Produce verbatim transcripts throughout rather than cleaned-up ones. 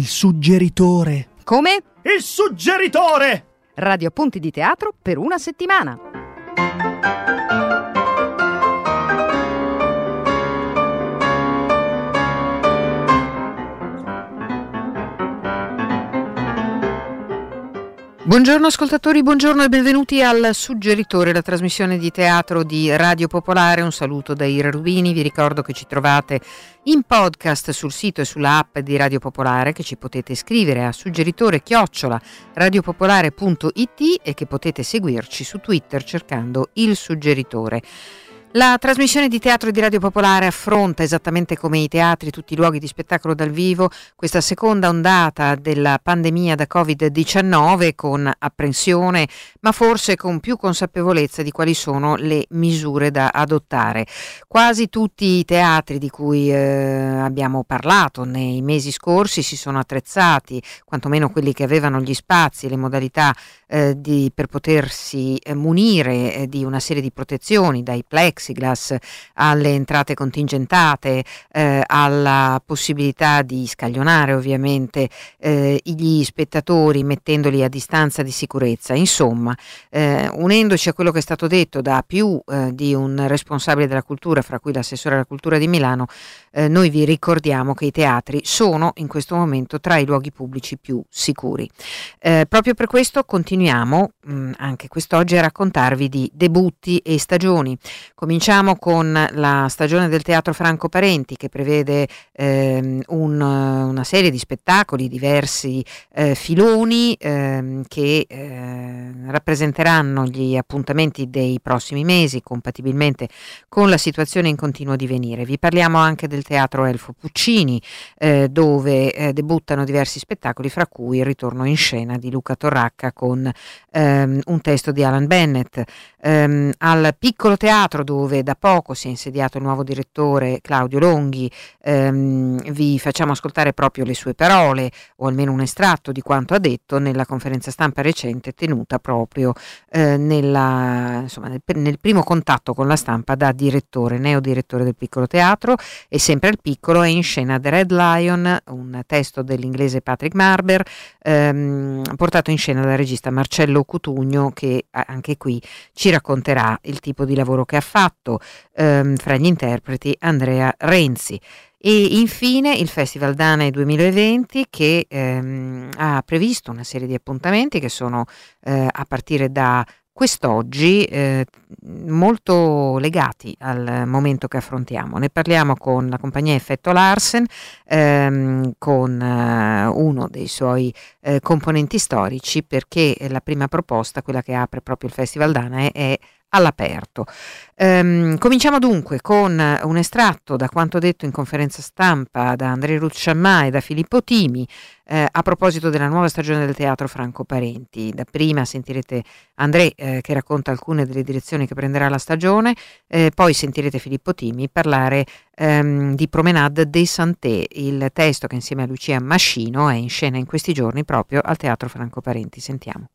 Il suggeritore. Come? Il suggeritore! Radio Appunti di Teatro per una settimana. Buongiorno ascoltatori, buongiorno e benvenuti al Suggeritore, la trasmissione di teatro di Radio Popolare. Un saluto da Ira Rubini, vi ricordo che ci trovate in podcast sul sito e sulla app di Radio Popolare, che ci potete scrivere a suggeritore chiocciola radiopopolare punto it e che potete seguirci su Twitter cercando Il Suggeritore. La trasmissione di teatro di Radio Popolare affronta, esattamente come i teatri, tutti i luoghi di spettacolo dal vivo, questa seconda ondata della pandemia da covid diciannove con apprensione, ma forse con più consapevolezza di quali sono le misure da adottare. Quasi tutti i teatri di cui eh, abbiamo parlato nei mesi scorsi si sono attrezzati, quantomeno quelli che avevano gli spazi e le modalità eh, di, per potersi eh, munire eh, di una serie di protezioni, dai plexiglass alle entrate contingentate, eh, alla possibilità di scaglionare ovviamente eh, gli spettatori mettendoli a distanza di sicurezza. Insomma, eh, unendoci a quello che è stato detto da più eh, di un responsabile della cultura, fra cui l'assessore alla cultura di Milano, eh, noi vi ricordiamo che i teatri sono in questo momento tra i luoghi pubblici più sicuri. Eh, proprio per questo continuiamo mh, anche quest'oggi a raccontarvi di debutti e stagioni. Cominciamo con la stagione del Teatro Franco Parenti, che prevede ehm, un, una serie di spettacoli, diversi eh, filoni ehm, che eh, rappresenteranno gli appuntamenti dei prossimi mesi, compatibilmente con la situazione in continuo divenire. Vi parliamo anche del Teatro Elfo Puccini, eh, dove eh, debuttano diversi spettacoli, fra cui il ritorno in scena di Luca Torracca con ehm, un testo di Alan Bennett. Ehm, al Piccolo Teatro, dove da poco si è insediato il nuovo direttore Claudio Longhi, ehm, vi facciamo ascoltare proprio le sue parole, o almeno un estratto di quanto ha detto nella conferenza stampa recente tenuta proprio eh, nella, insomma, nel, nel primo contatto con la stampa da direttore, neodirettore del Piccolo Teatro. E sempre al Piccolo è in scena The Red Lion, un testo dell'inglese Patrick Marber, ehm, portato in scena dal regista Marcello Cutugno, che anche qui ci racconterà il tipo di lavoro che ha fatto, ehm, fra gli interpreti Andrea Renzi. E infine il Festival Danae duemilaventi, che ehm, ha previsto una serie di appuntamenti che sono eh, a partire da quest'oggi eh, molto legati al momento che affrontiamo. Ne parliamo con la compagnia Effetto Larsen, ehm, con eh, uno dei suoi eh, componenti storici, perché la prima proposta, quella che apre proprio il Festival Danae, è all'aperto. Um, cominciamo dunque con un estratto da quanto detto in conferenza stampa da André Rucciamà e da Filippo Timi eh, a proposito della nuova stagione del Teatro Franco Parenti. Da prima sentirete André eh, che racconta alcune delle direzioni che prenderà la stagione, eh, poi sentirete Filippo Timi parlare ehm, di Promenade des Santé, il testo che insieme a Lucia Mascino è in scena in questi giorni proprio al Teatro Franco Parenti. Sentiamo.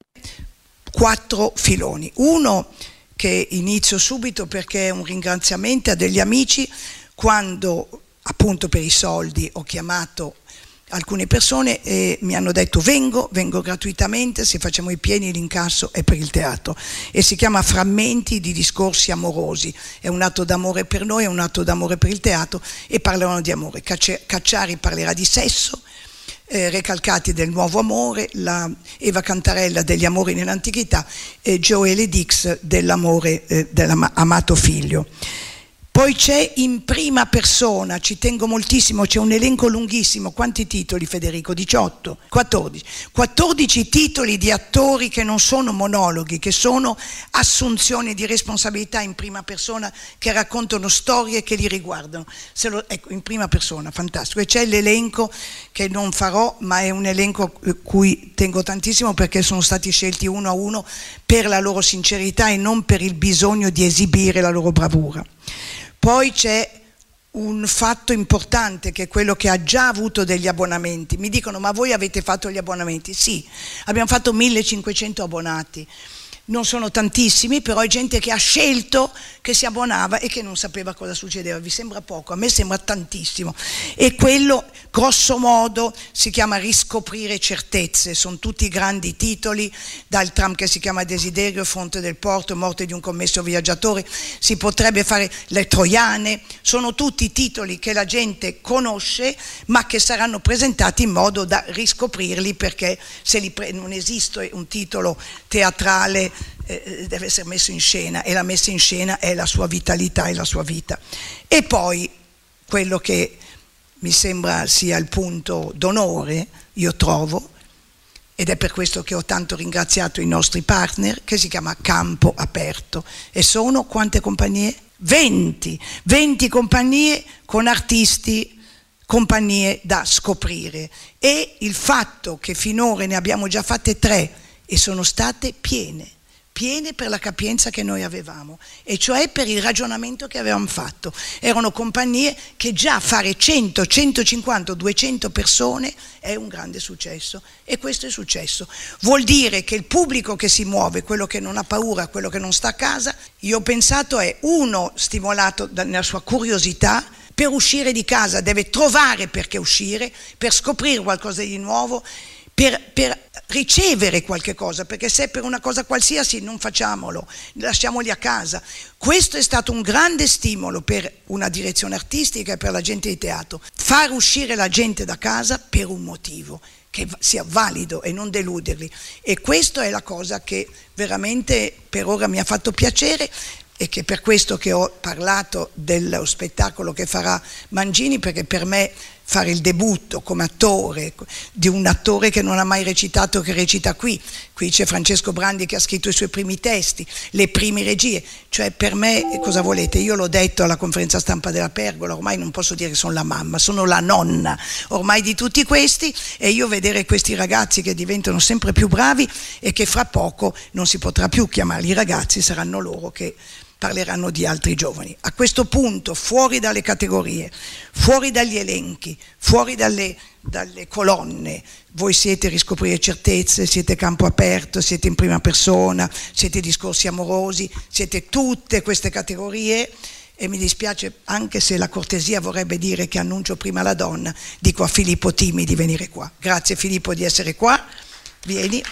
Quattro filoni. Uno che inizio subito perché è un ringraziamento a degli amici. Quando appunto per i soldi ho chiamato alcune persone e mi hanno detto vengo, vengo gratuitamente, se facciamo i pieni l'incasso è per il teatro, e si chiama Frammenti di discorsi amorosi. È un atto d'amore per noi, è un atto d'amore per il teatro, e parlano di amore. Cacciari parlerà di sesso, Eh, Recalcati del nuovo amore, la Eva Cantarella degli amori nell'antichità e Joelle Dix dell'amore eh, dell'amato figlio. Poi c'è in prima persona, ci tengo moltissimo, c'è un elenco lunghissimo. Quanti titoli, Federico? diciotto? quattordici? quattordici titoli di attori che non sono monologhi, che sono assunzioni di responsabilità in prima persona, che raccontano storie che li riguardano. Se lo, ecco, in prima persona, fantastico. E c'è l'elenco che non farò, ma è un elenco cui tengo tantissimo, perché sono stati scelti uno a uno per la loro sincerità e non per il bisogno di esibire la loro bravura. Poi c'è un fatto importante, che è quello che ha già avuto degli abbonamenti. Mi dicono: ma voi avete fatto gli abbonamenti? Sì, abbiamo fatto millecinquecento abbonati. non sono tantissimi, però è gente che ha scelto, che si abbonava e che non sapeva cosa succedeva. Vi sembra poco? A me sembra tantissimo. E quello, grosso modo, si chiama riscoprire certezze. Sono tutti grandi titoli, dal tram che si chiama Desiderio, Fronte del Porto, Morte di un commesso viaggiatore, si potrebbe fare Le Troiane, sono tutti titoli che la gente conosce, ma che saranno presentati in modo da riscoprirli, perché se li pre- non esiste un titolo teatrale, eh, deve essere messo in scena, e la messa in scena è la sua vitalità e la sua vita. E poi quello che mi sembra sia il punto d'onore, io trovo, ed è per questo che ho tanto ringraziato i nostri partner, che si chiama Campo Aperto. E sono quante compagnie? venti, venti compagnie con artisti, compagnie da scoprire, e il fatto che finora ne abbiamo già fatte tre e sono state piene, piene per la capienza che noi avevamo, e cioè per il ragionamento che avevamo fatto. Erano compagnie che già fare cento, centocinquanta, duecento persone è un grande successo, e questo è successo. Vuol dire che il pubblico che si muove, quello che non ha paura, quello che non sta a casa, io ho pensato è uno stimolato nella sua curiosità. Per uscire di casa deve trovare perché uscire, per scoprire qualcosa di nuovo, per, per ricevere qualche cosa, perché se per una cosa qualsiasi non facciamolo, lasciamoli a casa. Questo è stato un grande stimolo per una direzione artistica e per la gente di teatro, far uscire la gente da casa per un motivo che sia valido e non deluderli, e questa è la cosa che veramente per ora mi ha fatto piacere, e che per questo che ho parlato dello spettacolo che farà Mangini, perché per me fare il debutto come attore di un attore che non ha mai recitato, che recita qui, qui c'è Francesco Brandi che ha scritto i suoi primi testi, le prime regie, cioè per me, cosa volete, io l'ho detto alla conferenza stampa della Pergola, ormai non posso dire che sono la mamma, sono la nonna ormai di tutti questi, e io vedere questi ragazzi che diventano sempre più bravi e che fra poco non si potrà più chiamarli ragazzi, saranno loro che parleranno di altri giovani. A questo punto, fuori dalle categorie, fuori dagli elenchi, fuori dalle, dalle colonne, voi siete Riscoprire certezze, siete Campo Aperto, siete In Prima Persona, siete Discorsi Amorosi, siete tutte queste categorie, e mi dispiace anche se la cortesia vorrebbe dire che annuncio prima la donna, dico a Filippo Timi di venire qua. Grazie Filippo di essere qua, vieni.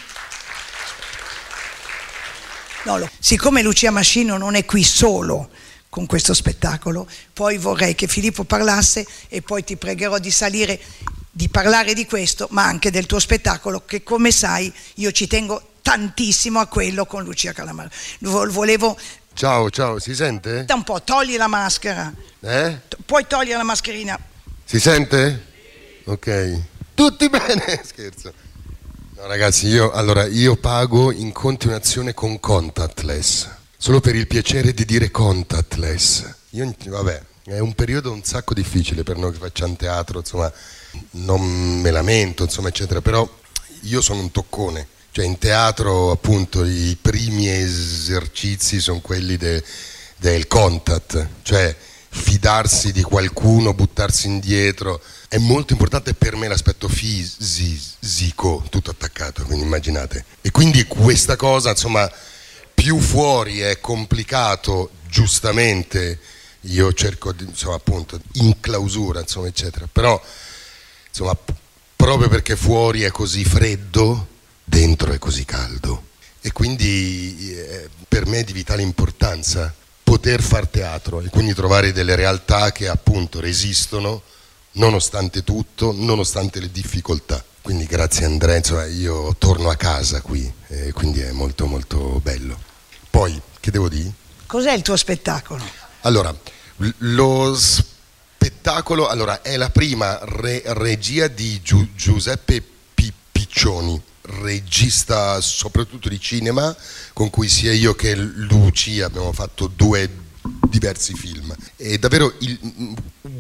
No, siccome Lucia Mascino non è qui solo con questo spettacolo, poi vorrei che Filippo parlasse e poi ti pregherò di salire, di parlare di questo, ma anche del tuo spettacolo, che come sai io ci tengo tantissimo a quello con Lucia Calamaro. Volevo... Ciao, ciao, si sente? Da un po', togli la maschera. Eh? Puoi togliere la mascherina. Si sente? Ok. Tutti bene? Scherzo. No ragazzi, io, allora, io pago in continuazione con contactless, solo per il piacere di dire contactless. Io, vabbè, è un periodo un sacco difficile per noi che facciamo teatro, insomma, non me lamento, insomma, eccetera, però io sono un toccone, cioè in teatro appunto i primi esercizi sono quelli de, del contact, cioè fidarsi di qualcuno, buttarsi indietro. È molto importante per me l'aspetto fisico, tutto attaccato, quindi immaginate. E quindi questa cosa, insomma, più fuori è complicato, giustamente, io cerco di, insomma, appunto, in clausura, insomma, eccetera. Però, insomma, proprio perché fuori è così freddo, dentro è così caldo. E quindi eh, per me è di vitale importanza poter far teatro e quindi trovare delle realtà che appunto resistono nonostante tutto, nonostante le difficoltà. Quindi grazie Andrea, insomma, io torno a casa qui, e quindi è molto molto bello. Poi, che devo dire? Cos'è il tuo spettacolo? Allora, lo spettacolo allora, è la prima re- regia di Giu- Giuseppe P- Piccioni, regista soprattutto di cinema, con cui sia io che Lucia abbiamo fatto due diversi film. E davvero il...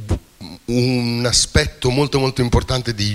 un aspetto molto molto importante di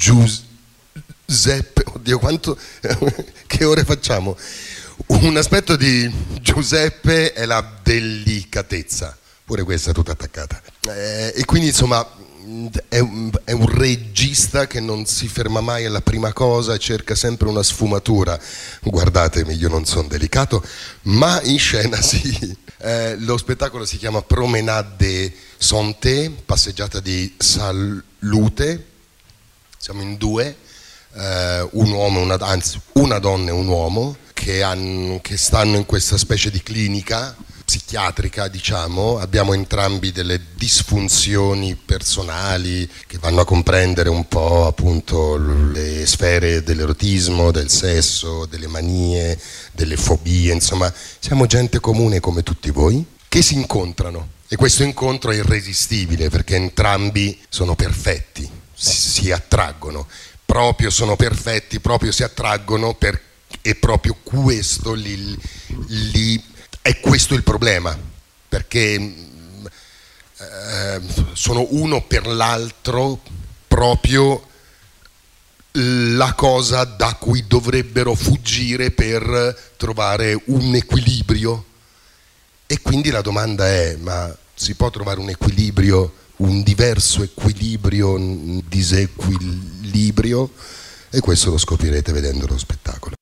Giuseppe, oddio quanto, che ore facciamo? Un aspetto di Giuseppe è la delicatezza, pure questa è tutta attaccata, eh, e quindi insomma è, un, è un regista che non si ferma mai alla prima cosa e cerca sempre una sfumatura. Guardatemi, io non sono delicato, ma in scena sì. Eh, lo spettacolo si chiama Promenade de Santé, passeggiata di salute. Siamo in due, eh, un uomo, una, anzi una donna e un uomo che, hanno, che stanno in questa specie di clinica psichiatrica, diciamo. Abbiamo entrambi delle disfunzioni personali che vanno a comprendere un po' appunto le sfere dell'erotismo, del sesso, delle manie, delle fobie, insomma siamo gente comune come tutti voi che si incontrano, e questo incontro è irresistibile perché entrambi sono perfetti, si, si attraggono, proprio sono perfetti, proprio si attraggono per, e proprio questo li, li è questo il problema, perché eh, sono uno per l'altro proprio la cosa da cui dovrebbero fuggire per trovare un equilibrio. E quindi la domanda è: ma si può trovare un equilibrio, un diverso equilibrio, un disequilibrio? E questo lo scoprirete vedendo lo spettacolo.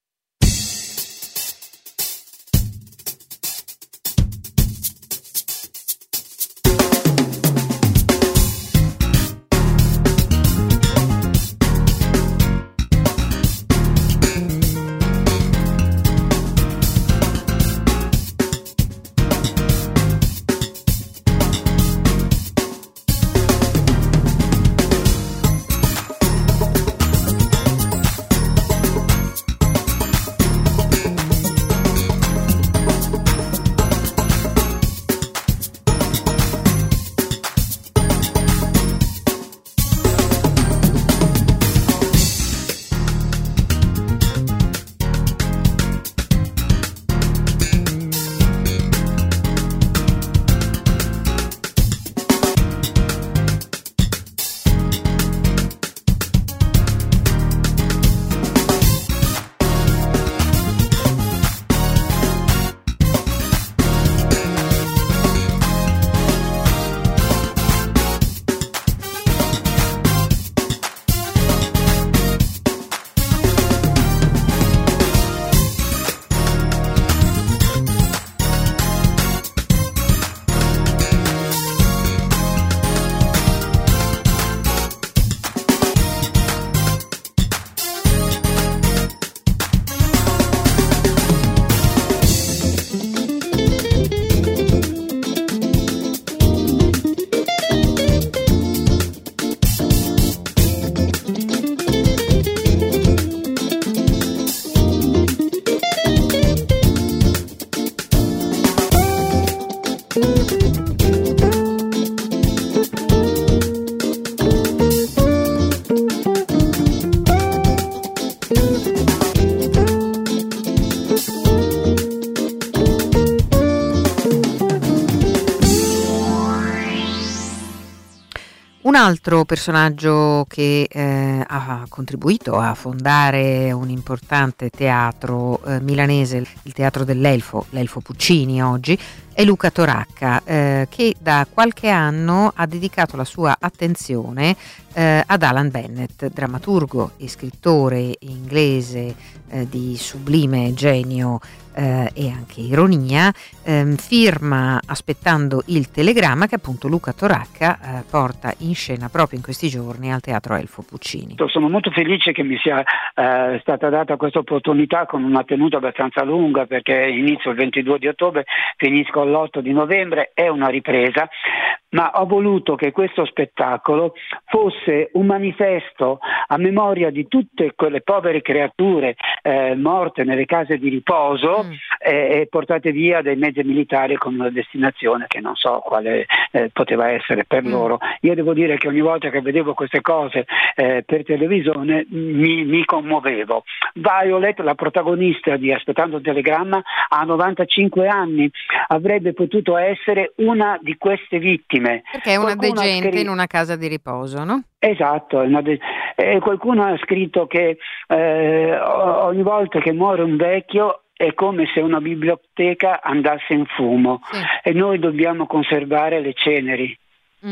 Un altro personaggio che eh, ha contribuito a fondare un importante teatro eh, milanese, il Teatro dell'Elfo, l'Elfo Puccini oggi, è Luca Toracca, eh, che da qualche anno ha dedicato la sua attenzione eh, ad Alan Bennett, drammaturgo e scrittore inglese eh, di sublime genio eh, e anche ironia. Eh, firma Aspettando il telegramma, che appunto Luca Toracca eh, porta in scena proprio in questi giorni al Teatro Elfo Puccini. Sono molto felice che mi sia eh, stata data questa opportunità con una tenuta abbastanza lunga, perché inizio il ventidue di ottobre, finisco l'otto di novembre, è una ripresa, ma ho voluto che questo spettacolo fosse un manifesto a memoria di tutte quelle povere creature eh, morte nelle case di riposo mm. e, e portate via dai mezzi militari con una destinazione che non so quale eh, poteva essere per mm. loro. Io devo dire che ogni volta che vedevo queste cose eh, per televisione mi, mi commuovevo. Violet, la protagonista di Aspettando il telegramma, ha novantacinque anni, avrebbe potuto essere una di queste vittime. Perché è una Qualcuno degente scritto... in una casa di riposo, no? Esatto, de... eh, qualcuno ha scritto che eh, ogni volta che muore un vecchio è come se una biblioteca andasse in fumo, sì. E noi dobbiamo conservare le ceneri. Mm.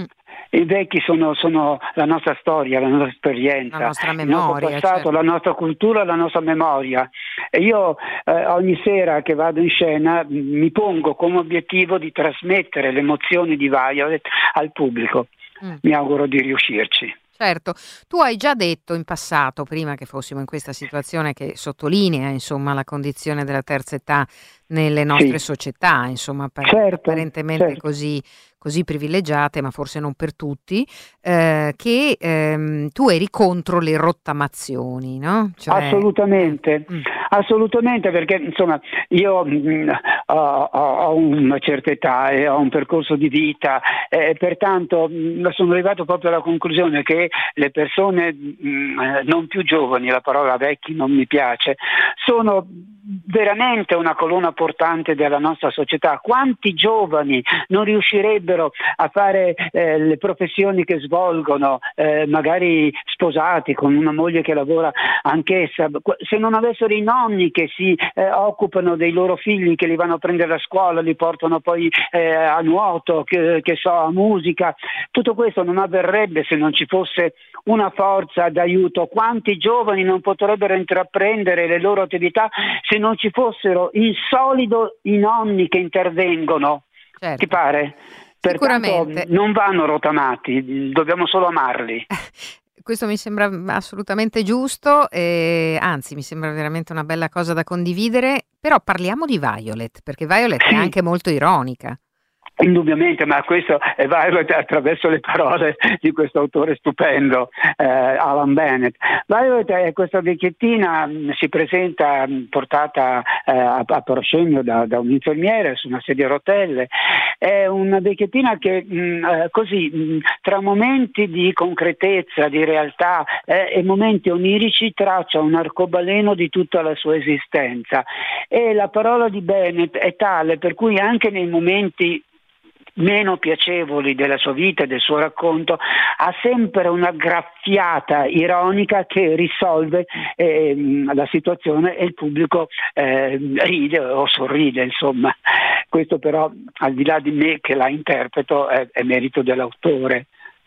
I vecchi sono, sono la nostra storia, la nostra esperienza, la nostra memoria, il nostro passato, certo. La nostra cultura, la nostra memoria. E io eh, ogni sera che vado in scena mi pongo come obiettivo di trasmettere le emozioni di Violet al pubblico. Mm. Mi auguro di riuscirci. Certo, tu hai già detto in passato, prima che fossimo in questa situazione che sottolinea insomma la condizione della terza età nelle nostre sì. società, insomma certo, apparentemente certo. così, così privilegiate, ma forse non per tutti, eh, che ehm, tu eri contro le rottamazioni, no? Cioè, assolutamente, eh, mm. assolutamente, perché insomma io mh, ho, ho una certa età e ho un percorso di vita e pertanto mh, sono arrivato proprio alla conclusione che le persone mh, non più giovani, la parola vecchi non mi piace, sono veramente una colonna portante della nostra società. Quanti giovani non riuscirebbero a fare eh, le professioni che svolgono, eh, magari sposati con una moglie che lavora anch'essa, se non avessero i nonni che si eh, occupano dei loro figli, che li vanno a prendere a scuola, li portano poi eh, a nuoto, che, che so, a musica, tutto questo non avverrebbe se non ci fosse una forza d'aiuto. Quanti giovani non potrebbero intraprendere le loro attività se non ci fossero in solido i nonni che intervengono? Certo. Ti pare? Sicuramente. Pertanto non vanno rottamati, dobbiamo solo amarli. Questo mi sembra assolutamente giusto, eh, anzi mi sembra veramente una bella cosa da condividere, però parliamo di Violet, perché Violet sì. è anche molto ironica. Indubbiamente, ma questo è Violet attraverso le parole di questo autore stupendo, eh, Alan Bennett. Violet è questa vecchiettina, mh, si presenta mh, portata eh, a, a proscenio da, da un infermiere su una sedia a rotelle. È una vecchiettina che mh, eh, così mh, tra momenti di concretezza, di realtà eh, e momenti onirici traccia un arcobaleno di tutta la sua esistenza, e la parola di Bennett è tale per cui anche nei momenti meno piacevoli della sua vita e del suo racconto ha sempre una graffiata ironica che risolve eh, la situazione e il pubblico eh, ride o sorride, insomma. Questo però, al di là di me che la interpreto, è, è merito dell'autore.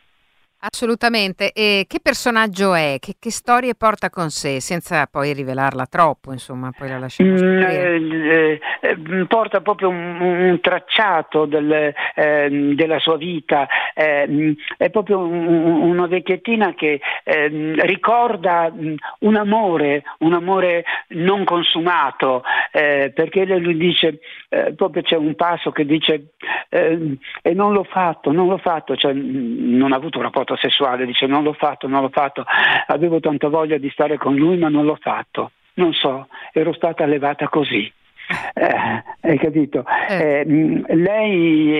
Assolutamente. E che personaggio è? Che, che storie porta con sé, senza poi rivelarla troppo, insomma, poi la lasciamo scoprire. Mm, eh, eh, porta proprio un, un tracciato del, eh, della sua vita, eh, è proprio un, una vecchiettina che eh, ricorda un amore, un amore non consumato, eh, perché lei lui dice, eh, proprio c'è un passo che dice eh, e non l'ho fatto, non l'ho fatto, cioè non ha avuto un rapporto sessuale, dice non l'ho fatto, non l'ho fatto, avevo tanta voglia di stare con lui ma non l'ho fatto, non so, ero stata allevata così. Eh, hai capito? Eh, lei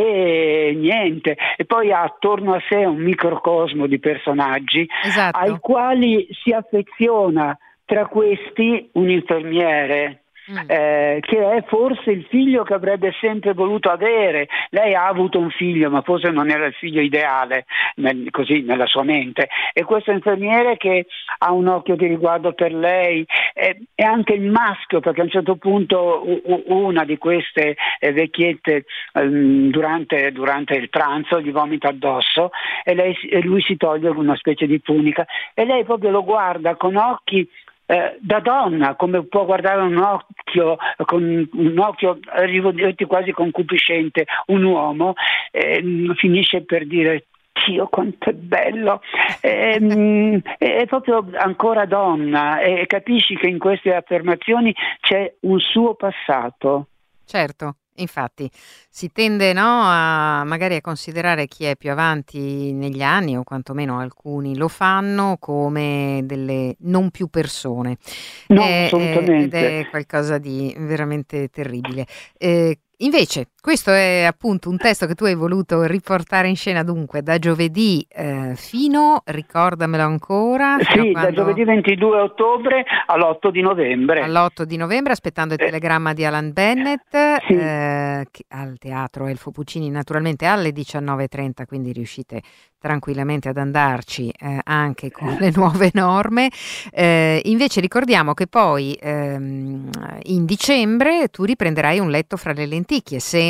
è niente, e poi ha attorno a sé un microcosmo di personaggi, esatto, ai quali si affeziona, tra questi un infermiere. Mm. Eh, che è forse il figlio che avrebbe sempre voluto avere. Lei ha avuto un figlio, ma forse non era il figlio ideale, nel, così nella sua mente, e questo infermiere che ha un occhio di riguardo per lei, eh, e anche il maschio, perché a un certo punto u- una di queste eh, vecchiette um, durante, durante il pranzo gli vomita addosso e, lei, e lui si toglie una specie di tunica e lei proprio lo guarda con occhi Eh, da donna, come può guardare un occhio con un occhio rivolti quasi concupiscente un uomo, eh, finisce per dire Dio quanto è bello, eh, è proprio ancora donna, e capisci che in queste affermazioni c'è un suo passato. Certo. Infatti si tende, no, a magari a considerare chi è più avanti negli anni, o quantomeno alcuni lo fanno, come delle non più persone. No, è, assolutamente. Ed è qualcosa di veramente terribile. Eh, Invece, questo è appunto un testo che tu hai voluto riportare in scena, dunque, da giovedì eh, fino, ricordamelo ancora. Sì, quando... da giovedì ventidue ottobre all'otto di novembre. All'otto di novembre, aspettando il telegramma di Alan Bennett, sì. eh, che, al Teatro Elfo Puccini, naturalmente alle diciannove e trenta, quindi riuscite tranquillamente ad andarci eh, anche con le nuove norme. Eh, invece ricordiamo che poi ehm, in dicembre tu riprenderai Un letto fra le lenticchie, sempre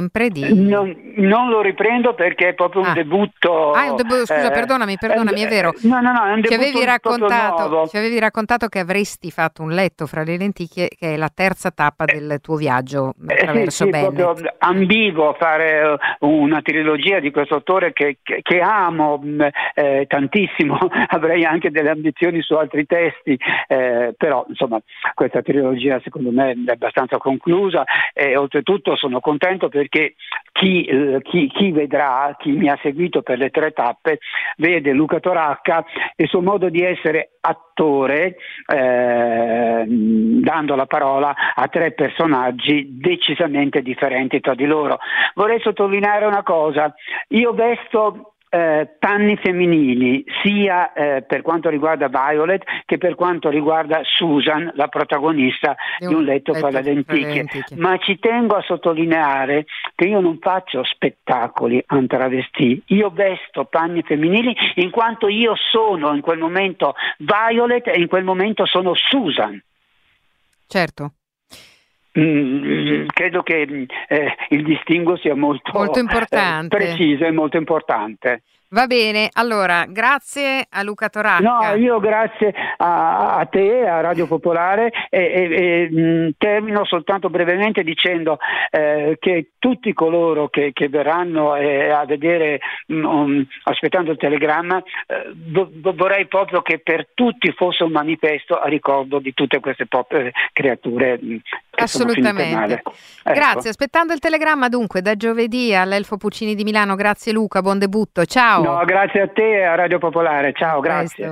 sempre di... Non, non lo riprendo perché è proprio un ah. debutto... Ah, è un debutto, scusa, eh, perdonami, perdonami, è vero. No, no, no, è un ci debutto avevi raccontato, nuovo. Ci avevi raccontato che avresti fatto un letto fra le lenticchie, che è la terza tappa del tuo viaggio attraverso eh, sì, sì, Bennett. proprio ambivo a fare una trilogia di questo autore che, che, che amo eh, tantissimo, avrei anche delle ambizioni su altri testi, eh, però insomma questa trilogia secondo me è abbastanza conclusa e oltretutto sono contento perché chi, eh, chi, chi vedrà, chi mi ha seguito per le tre tappe, vede Luca Toracca e il suo modo di essere attore, eh, dando la parola a tre personaggi decisamente differenti tra di loro. Vorrei sottolineare una cosa: io vesto Eh, panni femminili sia eh, per quanto riguarda Violet che per quanto riguarda Susan, la protagonista di Un letto fra le lenticchie, ma ci tengo a sottolineare che io non faccio spettacoli en travesti, io vesto panni femminili in quanto io sono in quel momento Violet e in quel momento sono Susan. Certo. Mm, credo che eh, il distinguo sia molto, molto importante, eh, preciso e molto importante. Va bene, allora grazie a Luca Toracca. No, io grazie a, a te, a Radio Popolare e, e, e mh, termino soltanto brevemente dicendo eh, che tutti coloro che, che verranno eh, a vedere mh, um, aspettando il telegramma eh, do, do, vorrei proprio che per tutti fosse un manifesto a ricordo di tutte queste pop, eh, creature mh, che assolutamente sono finite male. Ecco. Grazie, aspettando il telegramma dunque da giovedì all'Elfo Puccini di Milano. Grazie Luca, buon debutto, ciao. No, grazie a te e a Radio Popolare, ciao, grazie.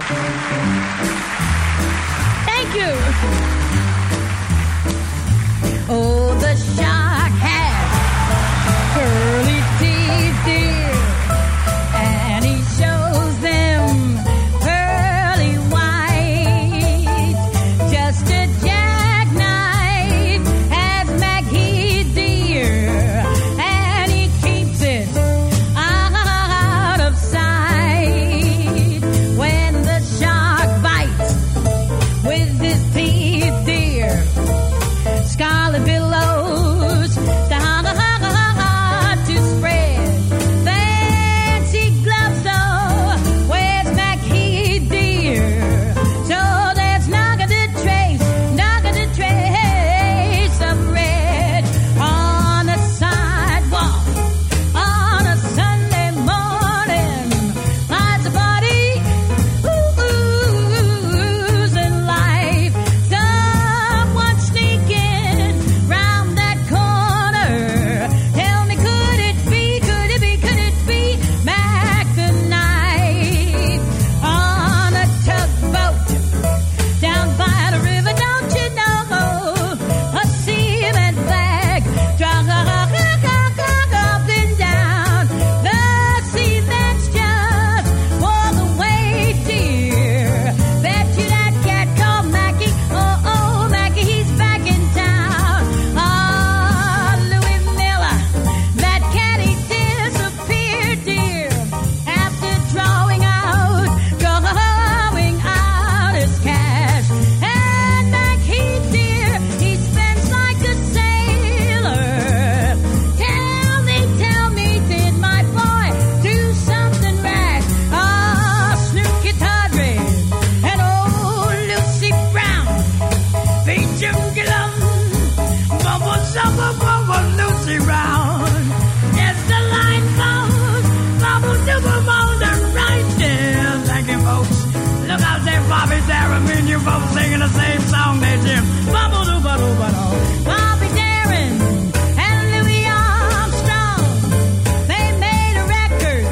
Thank you. Oh, the shark has curly teeth, dear, and he shows them pearly white. Just a jackknife has Maggie, dear, and he keeps it out of sight. When the shark bites with his teeth, dear, scarlet billows start to spread. Fancy gloves, though, where's Mackie, dear? So there's not gonna trace, not gonna trace of red on the sidewalk on a Sunday morning. Lights a party, ooh, oozing life. Someone sneaking round that corner. Tell me, could it be, could it be, could it be Mac the Knife on a tugboat down by the river? Don't you know a cement bag drunk up and down the cement's just for the way, dear. Bet you that cat called Mackie, oh, oh, Mackie, he's back in town. Ah, Louis Miller, that cat, he disappeared, dear, after drawing out, drawing out his cash. And Mackie, dear, he spends like a sailor. Tell me, tell me, did my boy do something rash? Ah, Snooky Tawdry and old Lucy Brown, Beecham Gillum, Bubble Summer, Bubble Lucy Round. Yes, the line goes, Bubble Dubble on the right there. Thank you, folks. Look out there, Bobby Darin, me and you both singing the same song there, Jim. Bubble Dubble Dubble. Bobby Darin and Louis Armstrong, they made a record.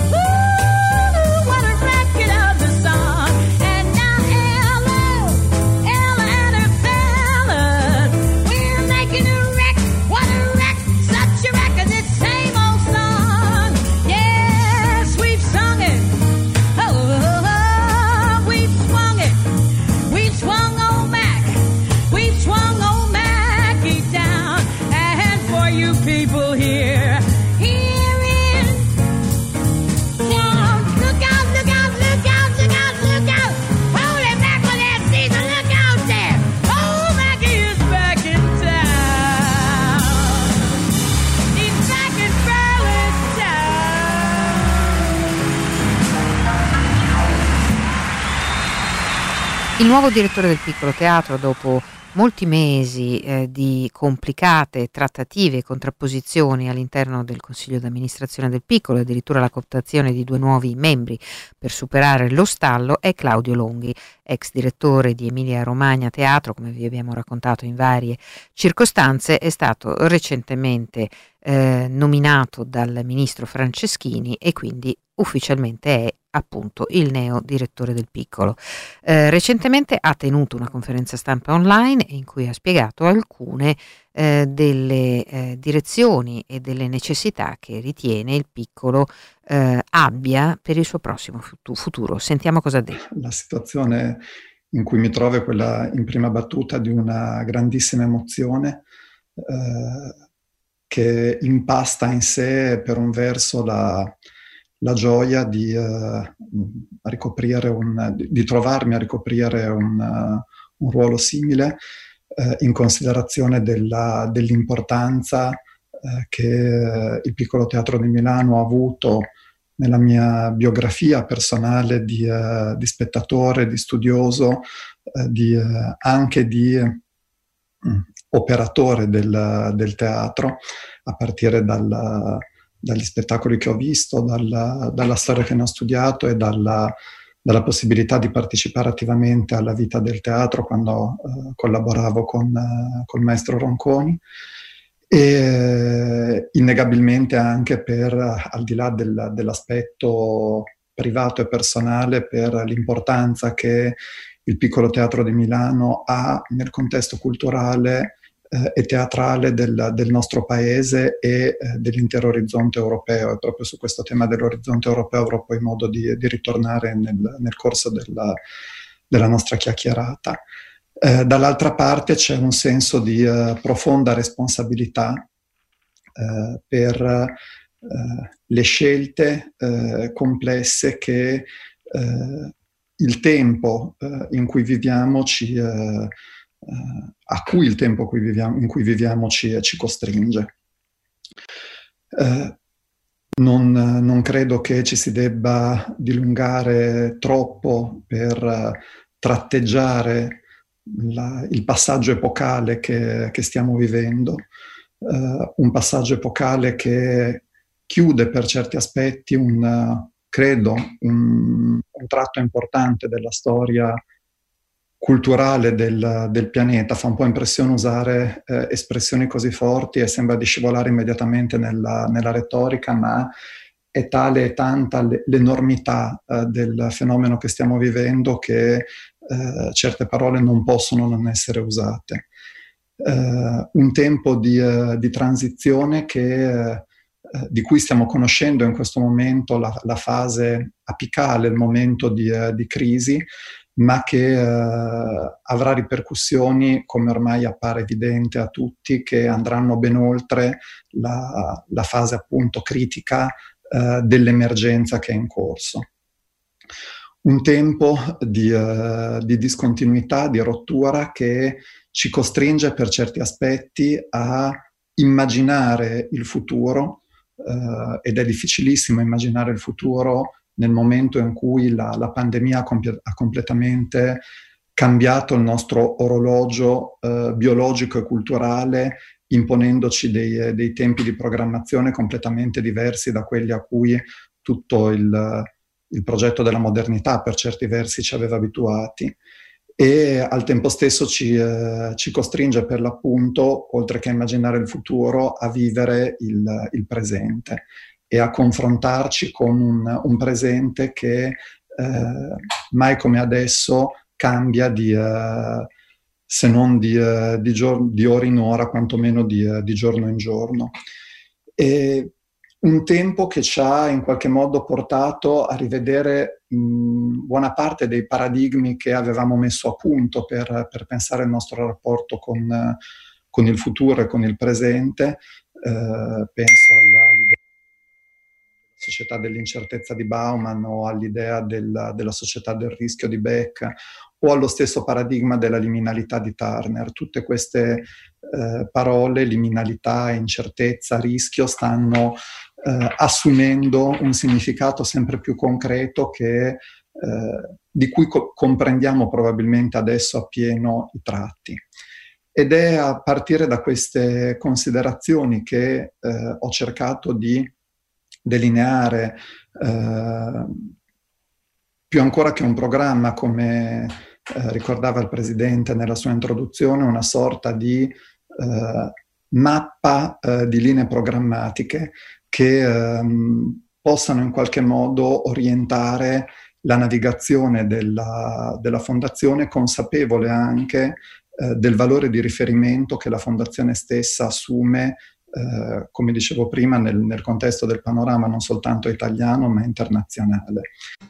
Ooh, what a record of the song. And now Ella, Ella and her fellas, we're making a wreck. What a wreck, such a wreck of this same old song. Yes, we've sung it. Oh, we've swung it. We've swung Il nuovo direttore del Piccolo Teatro, dopo molti mesi eh, di complicate trattative e contrapposizioni all'interno del Consiglio d'amministrazione del Piccolo, addirittura la cooptazione di due nuovi membri per superare lo stallo, è Claudio Longhi, ex direttore di Emilia Romagna Teatro, come vi abbiamo raccontato in varie circostanze. È stato recentemente eh, nominato dal ministro Franceschini e quindi ufficialmente è appunto il neo direttore del Piccolo. Eh, recentemente ha tenuto una conferenza stampa online in cui ha spiegato alcune eh, delle eh, direzioni e delle necessità che ritiene il Piccolo eh, abbia per il suo prossimo futuro. Sentiamo cosa ha detto. La situazione in cui mi trovo è quella in prima battuta di una grandissima emozione eh, che impasta in sé per un verso la la gioia di, uh, ricoprire un, di, di trovarmi a ricoprire un, uh, un ruolo simile uh, in considerazione della, dell'importanza uh, che uh, il Piccolo Teatro di Milano ha avuto nella mia biografia personale di, uh, di spettatore, di studioso, uh, di, uh, anche di uh, operatore del, del teatro, a partire dal dagli spettacoli che ho visto, dalla, dalla storia che ne ho studiato e dalla, dalla possibilità di partecipare attivamente alla vita del teatro quando eh, collaboravo con eh, col maestro Ronconi, e eh, innegabilmente anche per, al di là del, dell'aspetto privato e personale, per l'importanza che il Piccolo Teatro di Milano ha nel contesto culturale Eh, e teatrale del, del nostro paese e eh, dell'intero orizzonte europeo. E proprio su questo tema dell'orizzonte europeo avrò poi modo di, di ritornare nel, nel corso della, della nostra chiacchierata. Eh, dall'altra parte c'è un senso di eh, profonda responsabilità eh, per eh, le scelte eh, complesse che eh, il tempo eh, in cui viviamo ci eh, Uh, a cui il tempo cui viviamo, in cui viviamo ci, ci costringe. Uh, non, non credo che ci si debba dilungare troppo per uh, tratteggiare la, il passaggio epocale che, che stiamo vivendo, uh, un passaggio epocale che chiude per certi aspetti un, uh, credo, un, un tratto importante della storia culturale del, del pianeta. Fa un po' impressione usare eh, espressioni così forti e sembra di scivolare immediatamente nella, nella retorica, ma è tale e tanta l'enormità eh, del fenomeno che stiamo vivendo che eh, certe parole non possono non essere usate. Eh, un tempo di, eh, di transizione che, eh, di cui stiamo conoscendo in questo momento la, la fase apicale, il momento di, eh, di crisi, ma che eh, avrà ripercussioni, come ormai appare evidente a tutti, che andranno ben oltre la, la fase appunto critica eh, dell'emergenza che è in corso. Un tempo di, eh, di discontinuità, di rottura, che ci costringe per certi aspetti a immaginare il futuro, eh, ed è difficilissimo immaginare il futuro nel momento in cui la, la pandemia ha, compi- ha completamente cambiato il nostro orologio eh, biologico e culturale, imponendoci dei, dei tempi di programmazione completamente diversi da quelli a cui tutto il, il progetto della modernità per certi versi ci aveva abituati, e al tempo stesso ci, eh, ci costringe per l'appunto, oltre che a immaginare il futuro, a vivere il, il presente e a confrontarci con un, un presente che eh, mai come adesso cambia di, eh, se non di, eh, di, gior- di ora in ora, quantomeno di, eh, di giorno in giorno. E un tempo che ci ha in qualche modo portato a rivedere mh, buona parte dei paradigmi che avevamo messo a punto per, per pensare il nostro rapporto con, con il futuro e con il presente. Eh, penso all'idea società dell'incertezza di Bauman o all'idea della, della società del rischio di Beck o allo stesso paradigma della liminalità di Turner. Tutte queste eh, parole, liminalità, incertezza, rischio, stanno eh, assumendo un significato sempre più concreto che eh, di cui co- comprendiamo probabilmente adesso appieno i tratti. Ed è a partire da queste considerazioni che eh, ho cercato di delineare, eh, più ancora che un programma, come eh, ricordava il Presidente nella sua introduzione, una sorta di eh, mappa eh, di linee programmatiche che ehm, possano in qualche modo orientare la navigazione della, della Fondazione, consapevole anche eh, del valore di riferimento che la Fondazione stessa assume, eh, come dicevo prima, nel, nel contesto del panorama non soltanto italiano ma internazionale.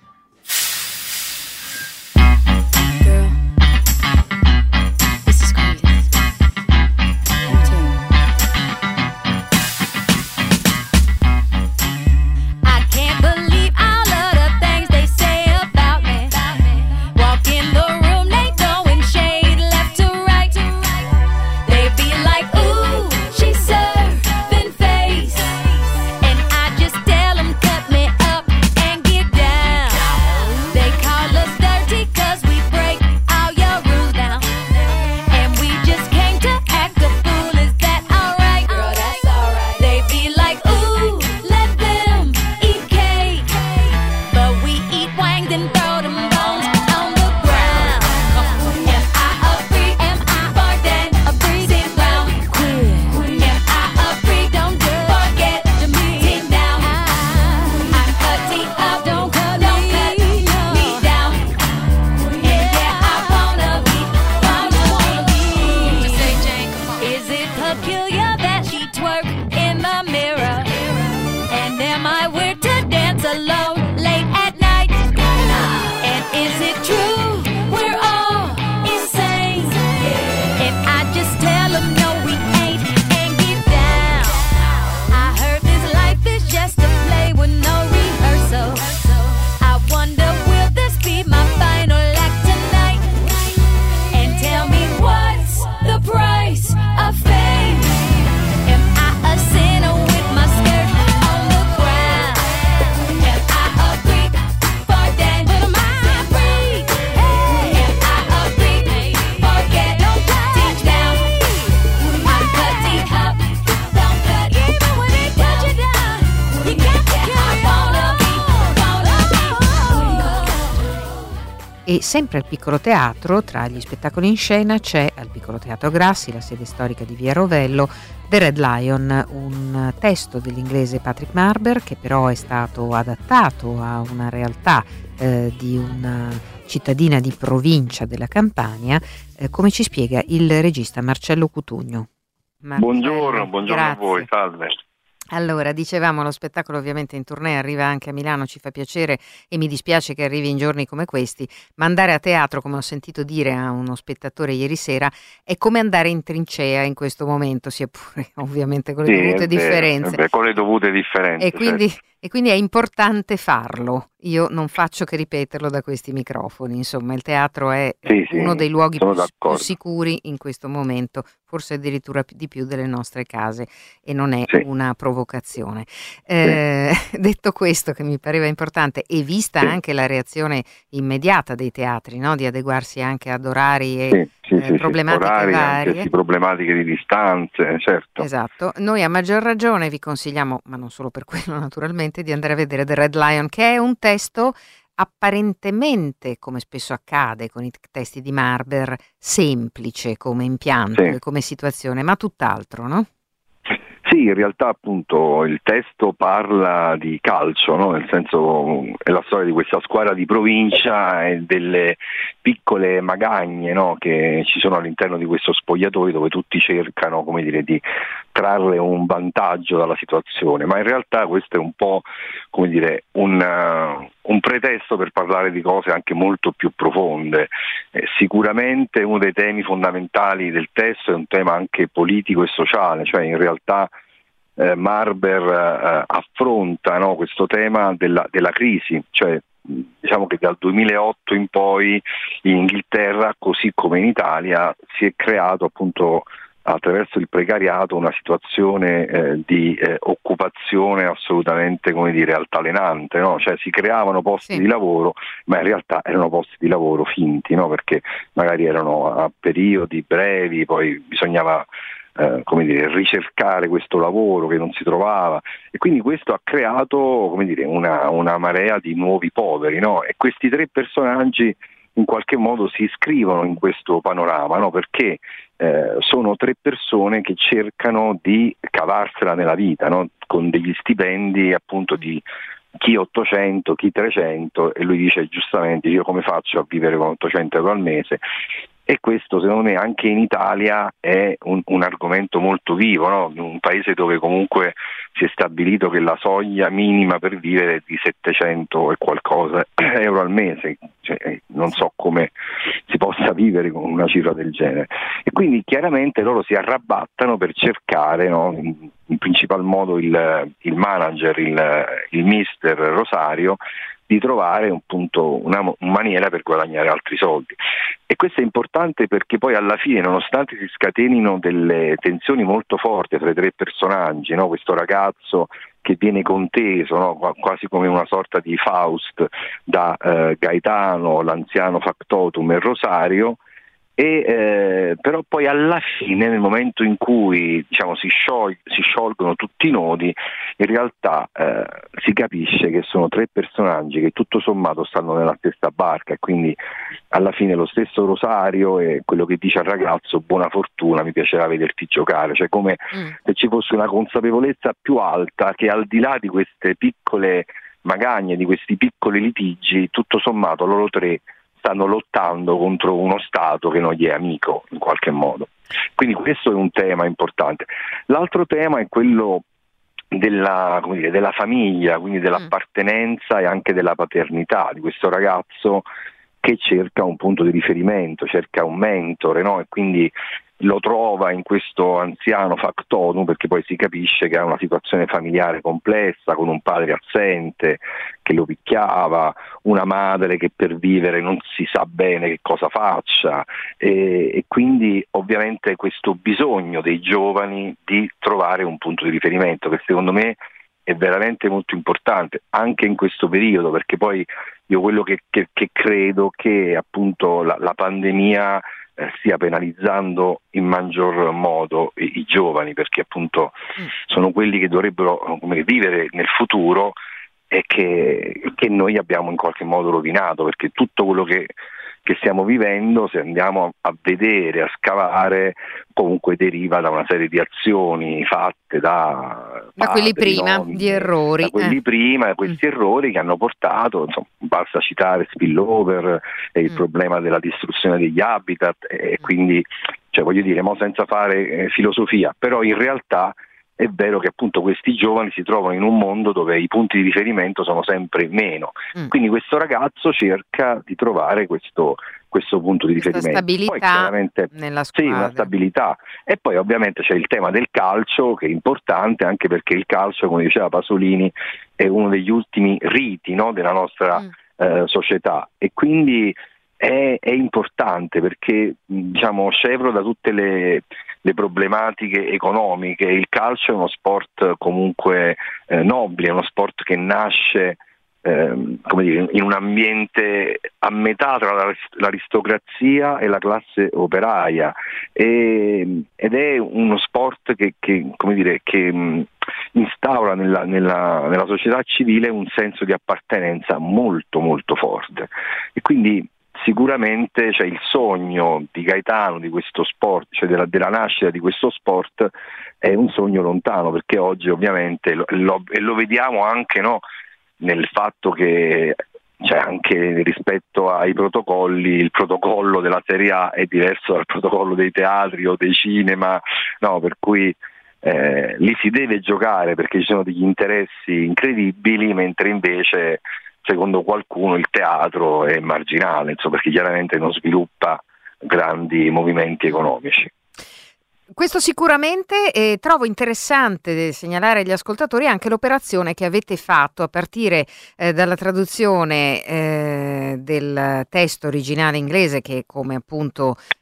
E sempre al Piccolo Teatro, tra gli spettacoli in scena, c'è al Piccolo Teatro Grassi, la sede storica di Via Rovello, The Red Lion, un testo dell'inglese Patrick Marber che però è stato adattato a una realtà eh, di una cittadina di provincia della Campania, eh, come ci spiega il regista Marcello Cutugno. Marcello, buongiorno, buongiorno grazie. A voi, salve. Allora, dicevamo, lo spettacolo ovviamente in tournée arriva anche a Milano, ci fa piacere e mi dispiace che arrivi in giorni come questi, ma andare a teatro, come ho sentito dire a uno spettatore ieri sera, è come andare in trincea in questo momento, sia pure ovviamente con le sì, dovute è differenze. Vero, con le dovute differenze. E quindi, certo. e quindi è importante farlo. Io non faccio che ripeterlo da questi microfoni, insomma il teatro è sì, uno sì, dei luoghi più, più d'accordo. sicuri in questo momento, forse addirittura di più delle nostre case, e non è sì. una provocazione. Eh, sì. Detto questo, che mi pareva importante, e vista sì. anche la reazione immediata dei teatri, no? Di adeguarsi anche ad orari e sì, sì, eh, sì, problematiche sì. Orari, varie. Anche, sì, problematiche di distanze, certo. Esatto, noi a maggior ragione vi consigliamo, ma non solo per quello naturalmente, di andare a vedere The Red Lion, che è un testo apparentemente, come spesso accade con i testi di Marber, semplice come impianto sì. e come situazione, ma tutt'altro, no? Sì, in realtà appunto il testo parla di calcio, no? Nel senso è la storia di questa squadra di provincia e delle piccole magagne, no? Che ci sono all'interno di questo spogliatoio dove tutti cercano, come dire, di trarre un vantaggio dalla situazione, ma in realtà questo è un po', come dire, un, uh, un pretesto per parlare di cose anche molto più profonde. Eh, sicuramente uno dei temi fondamentali del testo è un tema anche politico e sociale, cioè in realtà eh, Marber eh, affronta, no, questo tema della, della crisi, cioè diciamo che dal duemilaotto in poi in Inghilterra, così come in Italia, si è creato appunto attraverso il precariato una situazione eh, di eh, occupazione assolutamente, come dire, altalenante, no? Cioè si creavano posti Sì. di lavoro, ma in realtà erano posti di lavoro finti, no? Perché magari erano a periodi brevi, poi bisognava eh, come dire, ricercare questo lavoro che non si trovava, e quindi questo ha creato, come dire, una, una marea di nuovi poveri, no? E questi tre personaggi in qualche modo si iscrivono in questo panorama, no? Perché eh, sono tre persone che cercano di cavarsela nella vita, no? Con degli stipendi appunto di chi ottocento, chi trecento, e lui dice giustamente: io come faccio a vivere con ottocento euro al mese? E questo secondo me anche in Italia è un, un argomento molto vivo, no? Un paese dove comunque si è stabilito che la soglia minima per vivere è di settecento e qualcosa euro al mese, cioè, non so come si possa vivere con una cifra del genere, e quindi chiaramente loro si arrabattano per cercare, no? in, in principal modo il, il manager, il, il mister Rosario, di trovare un punto, una, una maniera per guadagnare altri soldi. E questo è importante perché poi alla fine, nonostante si scatenino delle tensioni molto forti tra i tre personaggi, no? Questo ragazzo che viene conteso, no? Quasi come una sorta di Faust da eh, Gaetano, l'anziano factotum e Rosario, e eh, però poi alla fine, nel momento in cui diciamo si, sciol- si sciolgono tutti i nodi, in realtà eh, si capisce che sono tre personaggi che tutto sommato stanno nella stessa barca, e quindi alla fine lo stesso Rosario è quello che dice al ragazzo: buona fortuna, mi piacerà vederti giocare, cioè come mm. se ci fosse una consapevolezza più alta che al di là di queste piccole magagne, di questi piccoli litigi, tutto sommato loro tre stanno lottando contro uno Stato che non gli è amico in qualche modo. Quindi questo è un tema importante. L'altro tema è quello della, come dire, della famiglia, quindi dell'appartenenza e anche della paternità di questo ragazzo che cerca un punto di riferimento, cerca un mentore, no? E quindi lo trova in questo anziano factotum, perché poi si capisce che ha una situazione familiare complessa, con un padre assente che lo picchiava, una madre che per vivere non si sa bene che cosa faccia, e, e quindi ovviamente questo bisogno dei giovani di trovare un punto di riferimento che secondo me è veramente molto importante anche in questo periodo, perché poi io quello che, che, che credo che appunto la, la pandemia eh, stia penalizzando in maggior modo i, i giovani, perché appunto mm. sono quelli che dovrebbero come, vivere nel futuro e che, che noi abbiamo in qualche modo rovinato, perché tutto quello che che stiamo vivendo, se andiamo a vedere, a scavare, comunque deriva da una serie di azioni fatte da, da padri, quelli prima, nonni, di errori. Da quelli eh. prima, da questi mm. errori che hanno portato, insomma, basta citare spillover e il mm. problema della distruzione degli habitat, e mm. quindi, cioè voglio dire, mo senza fare eh, filosofia, però in realtà è vero che appunto questi giovani si trovano in un mondo dove i punti di riferimento sono sempre meno, mm. quindi questo ragazzo cerca di trovare questo, questo punto di questa riferimento. Stabilità poi, nella squadra. Sì, una stabilità. E poi ovviamente c'è il tema del calcio, che è importante anche perché il calcio, come diceva Pasolini, è uno degli ultimi riti, no, della nostra mm. eh, società, e quindi è, è importante perché diciamo scevro da tutte le le problematiche economiche. Il calcio è uno sport comunque eh, nobile, è uno sport che nasce eh, come dire, in un ambiente a metà tra l'aristocrazia e la classe operaia, e, ed è uno sport che, che, come dire, che mh, instaura nella, nella, nella società civile un senso di appartenenza molto molto forte, e quindi sicuramente c'è il sogno di Gaetano di questo sport, cioè della, della nascita di questo sport, è un sogno lontano, perché oggi ovviamente lo, lo, e lo vediamo anche, no, nel fatto che cioè, anche rispetto ai protocolli, il protocollo della Serie A è diverso dal protocollo dei teatri o dei cinema, no, per cui eh, lì si deve giocare perché ci sono degli interessi incredibili, mentre invece secondo qualcuno il teatro è marginale, insomma, perché chiaramente non sviluppa grandi movimenti economici. Questo sicuramente, eh, trovo interessante segnalare agli ascoltatori anche l'operazione che avete fatto a partire eh, dalla traduzione eh, del testo originale inglese, che come appunto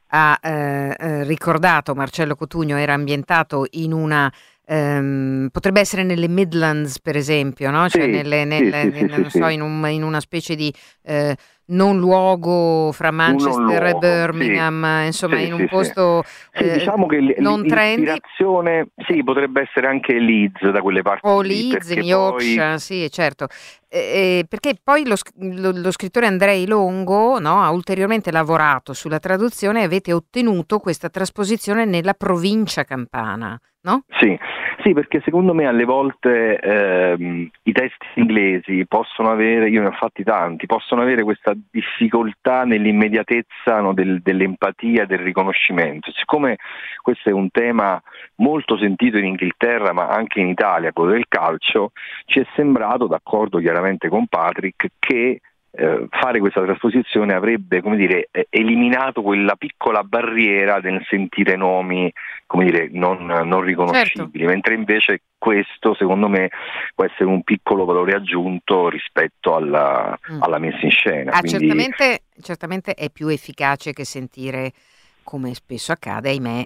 ha eh, eh, ricordato Marcello Cotugno, era ambientato in una ehm, potrebbe essere nelle Midlands, per esempio, no? Cioè Sì, nelle, sì, nelle, sì, nelle- sì, non sì, so, sì. in, un- in una specie di eh, non luogo fra Un non Manchester e luogo, Birmingham, sì. insomma, Sì, in un sì, sì. posto Sì, eh, diciamo che l- non trendy. l'ispirazione sì, potrebbe essere anche Leeds da quelle parti O lì, Leeds, in perché poi Yorkshire, sì, certo. Eh, eh, perché poi lo, sc- lo- lo scrittore Andrei Longo, no, ha ulteriormente lavorato sulla traduzione e avete ottenuto questa trasposizione nella provincia campana, no? Sì, sì, perché secondo me alle volte ehm, i testi inglesi possono avere, io ne ho fatti tanti, possono avere questa difficoltà nell'immediatezza, no, del- dell'empatia e del riconoscimento. Siccome questo è un tema molto sentito in Inghilterra ma anche in Italia, quello del calcio, ci è sembrato, d'accordo chiaramente con Patrick, che eh, fare questa trasposizione avrebbe, come dire, eh, eliminato quella piccola barriera del sentire nomi, come dire, non, non riconoscibili, Certo. mentre invece questo secondo me può essere un piccolo valore aggiunto rispetto alla, Mm. alla messa in scena. Ah, Quindi certamente, certamente è più efficace che sentire, come spesso accade, ahimè,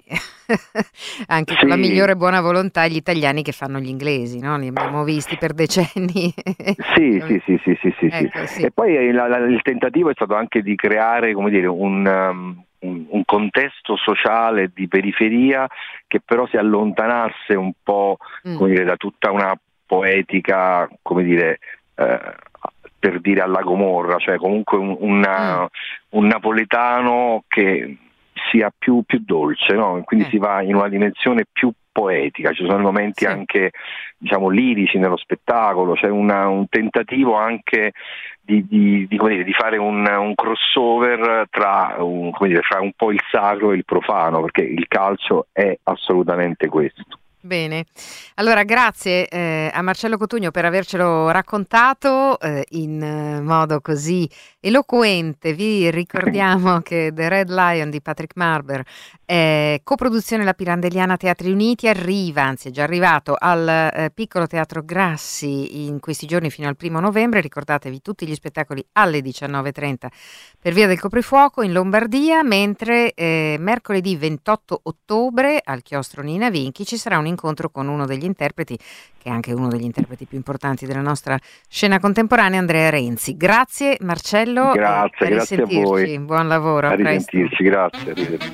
anche con la sì, migliore buona volontà, gli italiani che fanno gli inglesi, no? Li abbiamo visti per decenni. Sì, sì, sì, sì, sì, sì, sì. Ecco, sì. E poi eh, la- la- il tentativo è stato anche di creare, come dire, un, um, un- un contesto sociale di periferia che però si allontanasse un po', Mm. come dire, da tutta una poetica, come dire, eh, per dire alla Gomorra, cioè comunque un, una- Mm. un napoletano che sia più, più dolce, no? Quindi Eh. si va in una dimensione più poetica, ci sono momenti Sì. anche, diciamo, lirici nello spettacolo, c'è una- un tentativo anche di, di- di, come dire, di fare un, un crossover tra un, come dire, tra un po' il sacro e il profano, perché il calcio è assolutamente questo. Bene, allora grazie eh, a Marcello Cotugno per avercelo raccontato eh, in eh, modo così eloquente. Vi ricordiamo che The Red Lion di Patrick Marber, eh, coproduzione La Pirandelliana Teatri Uniti, arriva, anzi è già arrivato al eh, Piccolo Teatro Grassi in questi giorni fino al primo novembre. Ricordatevi tutti gli spettacoli alle diciannove e trenta per via del coprifuoco in Lombardia, mentre eh, mercoledì ventotto ottobre al Chiostro Nina Vinchi ci sarà un incontro con uno degli interpreti, che è anche uno degli interpreti più importanti della nostra scena contemporanea, Andrea Renzi. Grazie Marcello, Grazie, e a grazie a risentirci. voi. Buon lavoro, a, A presto. risentirci, grazie. A risentirci.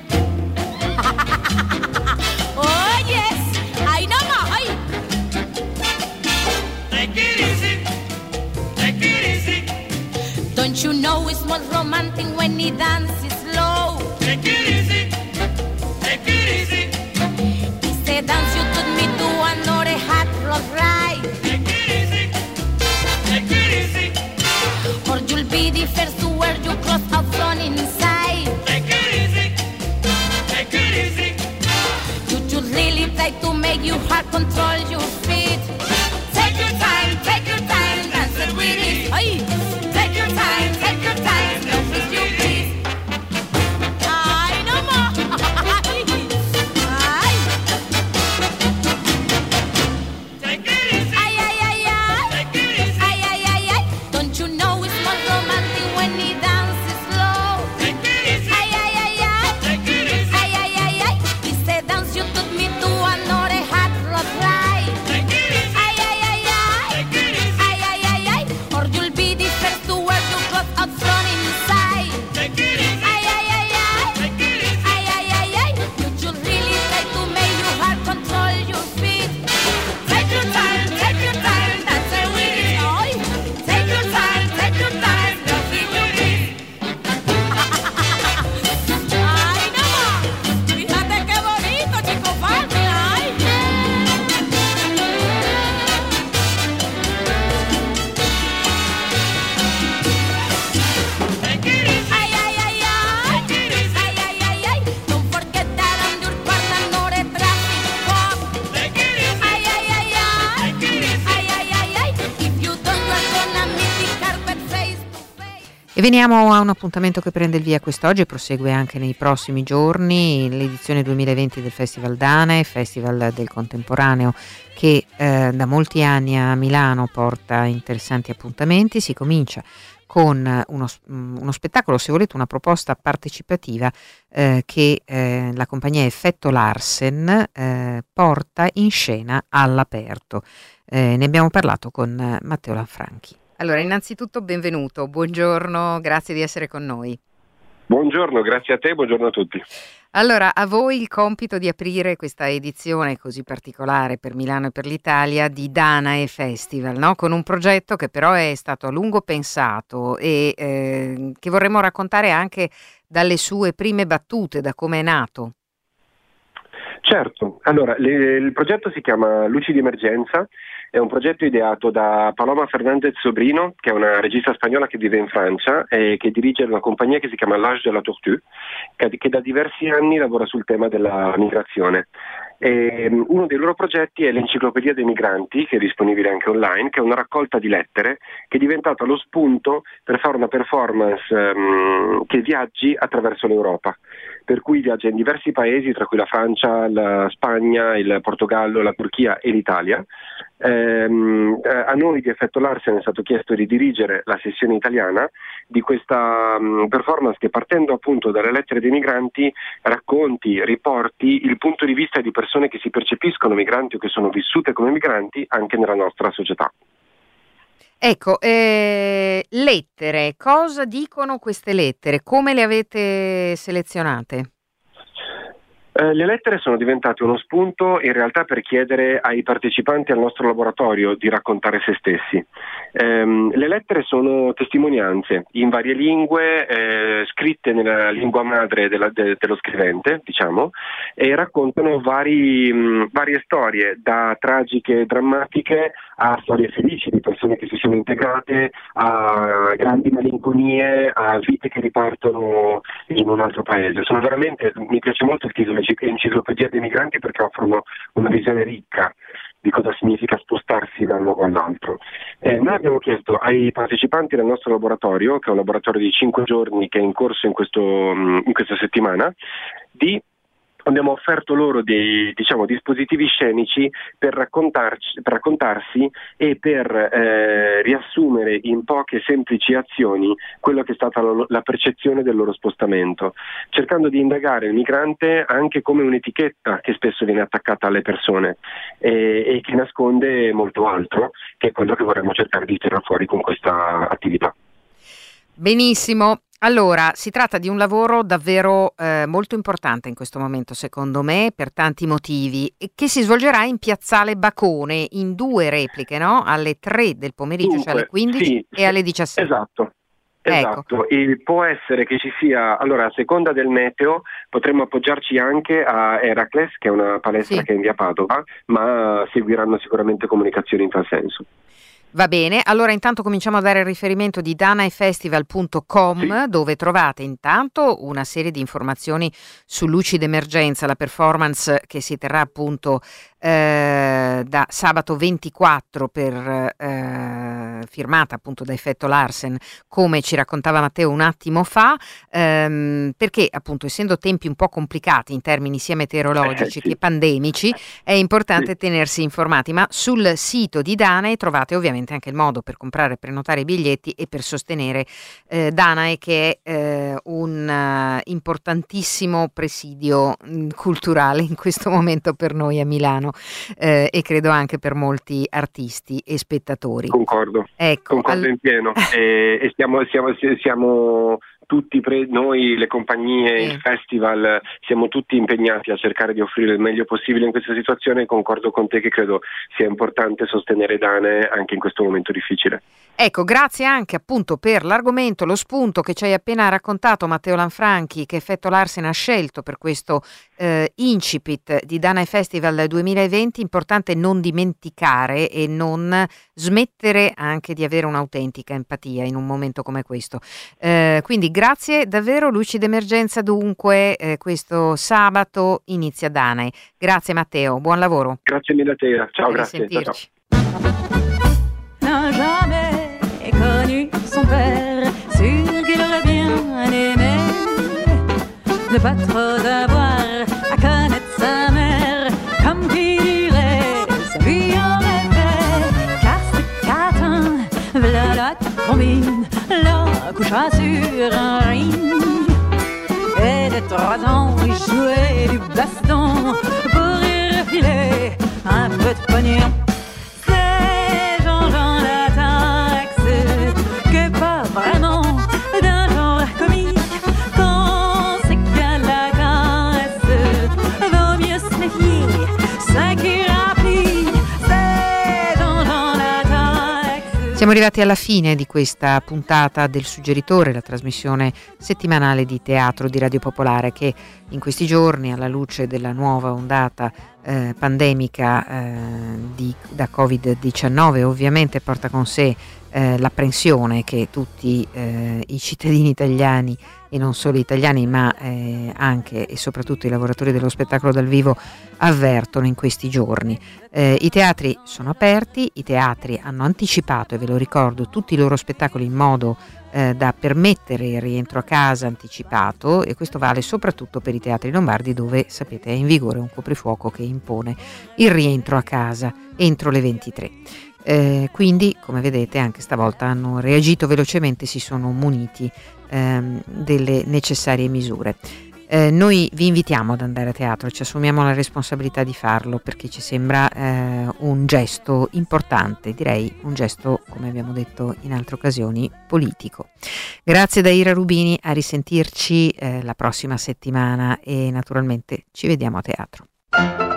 Oh yes, I know my. Take it easy, take it easy, Don't you know it's more romantic when he dances slow? take it easy, take it easy, He said dance you took me to another hot rod ride, take it easy, take it easy, or you'll be the first to wear your clothes out front inside. take it easy, take it easy, You should really try to make your heart control your feet. Take your time, take your time, dance it with it. Ay. Take your time, take your time, love with you please. Ay, no more. Ay. take it easy, Ay, ay, ay, ay. take it easy, Ay, ay, ay, ay. Don't you know it's more romantic when he dances slow? take it easy, Ay, ay, ay, ay. take it easy, Ay, ay, ay, ay. He said dance you took me to another hot rod ride. take it easy, Ay, ay, ay, ay. take it easy, Ay, ay, ay, ay. Or you'll be the first to wear your clothes out front inside. take it easy, Ay, ay, ay, ay. take it easy, Ay, ay, ay, ay. You should really try to make your heart control your feet. Take your time, take your time, dance it with it. Ay. Take your time, take your time, love with your feet. Ay, no más. Fíjate qué bonito, chico Farmi. Ay. take it easy, Ay, ay, ay, ay. take it easy, Ay, ay, ay, ay. Don't forget that I'm your partner, not a traffic cop. take it easy, Ay, ay, ay, ay. take it easy. Ay, ay, ay, ay. If you don't, you're gonna meet the carpet face to face. E veniamo a un appuntamento che prende il via quest'oggi e prosegue anche nei prossimi giorni, l'edizione duemilaventi del Festival Danae, Festival del Contemporaneo, che eh, da molti anni a Milano porta interessanti appuntamenti. Si comincia con uno, uno spettacolo, se volete una proposta partecipativa eh, che eh, la compagnia Effetto Larsen eh, porta in scena all'aperto. Eh, ne abbiamo parlato con eh, Matteo Lanfranchi. Allora, innanzitutto benvenuto, buongiorno, grazie di essere con noi. Buongiorno, grazie a te, buongiorno a tutti. Allora, a voi il compito di aprire questa edizione così particolare per Milano e per l'Italia di Danae Festival, no? Con un progetto che però è stato a lungo pensato e eh, che vorremmo raccontare anche dalle sue prime battute, da come è nato. Certo, allora le, il progetto si chiama Luci di Emergenza, è un progetto ideato da Paloma Fernández Sobrino, che è una regista spagnola che vive in Francia e che dirige una compagnia che si chiama L'Âge de la Tortue, che, che da diversi anni lavora sul tema della migrazione. E uno dei loro progetti è l'Enciclopedia dei Migranti, che è disponibile anche online, che è una raccolta di lettere che è diventata lo spunto per fare una performance um, che viaggi attraverso l'Europa, per cui viaggia in diversi paesi, tra cui la Francia, la Spagna, il Portogallo, la Turchia e l'Italia. Ehm, a noi di Effetto Larsen è stato chiesto di dirigere la sessione italiana di questa um, performance che, partendo appunto dalle lettere dei migranti, racconti, riporti il punto di vista di persone che si percepiscono migranti o che sono vissute come migranti anche nella nostra società. Ecco, eh, lettere, cosa dicono queste lettere? Come le avete selezionate? Eh, le lettere sono diventate uno spunto in realtà per chiedere ai partecipanti al nostro laboratorio di raccontare se stessi. Ehm, le lettere sono testimonianze in varie lingue, eh, scritte nella lingua madre della, de, dello scrivente, diciamo, e raccontano vari, mh, varie storie, da tragiche e drammatiche a storie felici di persone che si sono integrate, a grandi malinconie, a vite che ripartono in un altro paese. Sono veramente, mi piace molto il titolo Enciclopedia dei Migranti, perché offrono una visione ricca di cosa significa spostarsi da un luogo all'altro. Eh, noi abbiamo chiesto ai partecipanti del nostro laboratorio, che è un laboratorio di cinque giorni che è in corso in, questo, in questa settimana, di abbiamo offerto loro dei, diciamo, dispositivi scenici per, raccontarci, per raccontarsi e per eh, riassumere in poche semplici azioni quello che è stata la, la percezione del loro spostamento, cercando di indagare il migrante anche come un'etichetta che spesso viene attaccata alle persone e, e che nasconde molto altro, che è quello che vorremmo cercare di tirare fuori con questa attività. Benissimo. Allora, si tratta di un lavoro davvero eh, molto importante in questo momento, secondo me, per tanti motivi, e che si svolgerà in Piazzale Bacone in due repliche, no? Alle tre del pomeriggio, Dunque, cioè alle quindici sì, e alle diciassette. Esatto. Ecco. Esatto, e può essere che ci sia, allora a seconda del meteo potremmo appoggiarci anche a Heracles, che è una palestra Sì. che è in via Padova, ma seguiranno sicuramente comunicazioni in tal senso. Va bene, allora intanto cominciamo a dare il riferimento di danaefestival punto com, sì, dove trovate intanto una serie di informazioni su Luci d'Emergenza, la performance che si terrà appunto eh, da sabato ventiquattro, per, eh, firmata appunto da Effetto Larsen, come ci raccontava Matteo un attimo fa, ehm, perché appunto essendo tempi un po' complicati in termini sia meteorologici eh, sì. che pandemici, è importante sì. tenersi informati, ma sul sito di Danae trovate ovviamente anche il modo per comprare e prenotare i biglietti e per sostenere eh, Danae, che è eh, un uh, importantissimo presidio mh, culturale in questo momento per noi a Milano eh, e credo anche per molti artisti e spettatori. Concordo, ecco, concordo al... in pieno e, e stiamo, siamo, siamo tutti pre- noi, le compagnie, sì. il festival, siamo tutti impegnati a cercare di offrire il meglio possibile in questa situazione, e concordo con te che credo sia importante sostenere Danae anche in questo momento difficile. Ecco, grazie anche appunto per l'argomento, lo spunto che ci hai appena raccontato, Matteo Lanfranchi, che Effetto Larsen ha scelto per questo eh, incipit di Danae Festival duemilaventi. Importante non dimenticare e non smettere anche di avere un'autentica empatia in un momento come questo. Eh, quindi grazie davvero. Luci d'Emergenza dunque eh, questo sabato inizia Danae. Grazie Matteo, buon lavoro. Grazie mille a te, ciao, grazie. Ciao, ciao. N'a jamais connu son père, sûr qu'il aurait bien aimé ne pas trop avoir à connaître sa mère, comme qui dirait sa vie en rêvait, car c'est qu'attend, v'là la combine, coucha sur un ring. Et de trois ans, il jouait du baston pour y refiler un peu de pognon. C'est Jean-Jean Latax, que pas vraiment d'un genre comique. Quand c'est qu'à la caresse, vaut mieux se méfier, ça qui rapplique. C'est Jean-Jean Latax. Siamo arrivati alla fine di questa puntata del Suggeritore, la trasmissione settimanale di teatro di Radio Popolare che in questi giorni, alla luce della nuova ondata eh, pandemica eh, di, da covid diciannove, ovviamente porta con sé eh, l'apprensione che tutti eh, i cittadini italiani e non solo italiani ma eh, anche e soprattutto i lavoratori dello spettacolo dal vivo avvertono in questi giorni. Eh, I teatri sono aperti, i teatri hanno anticipato, e ve lo ricordo, tutti i loro spettacoli in modo eh, da permettere il rientro a casa anticipato, e questo vale soprattutto per i teatri lombardi dove, sapete, è in vigore un coprifuoco che impone il rientro a casa entro le ventitré. Eh, quindi, come vedete, anche stavolta hanno reagito velocemente, si sono muniti ehm, delle necessarie misure. Eh, noi vi invitiamo ad andare a teatro, ci assumiamo la responsabilità di farlo perché ci sembra eh, un gesto importante, direi un gesto, come abbiamo detto in altre occasioni, politico. Grazie da Ira Rubini, a risentirci eh, la prossima settimana e naturalmente ci vediamo a teatro.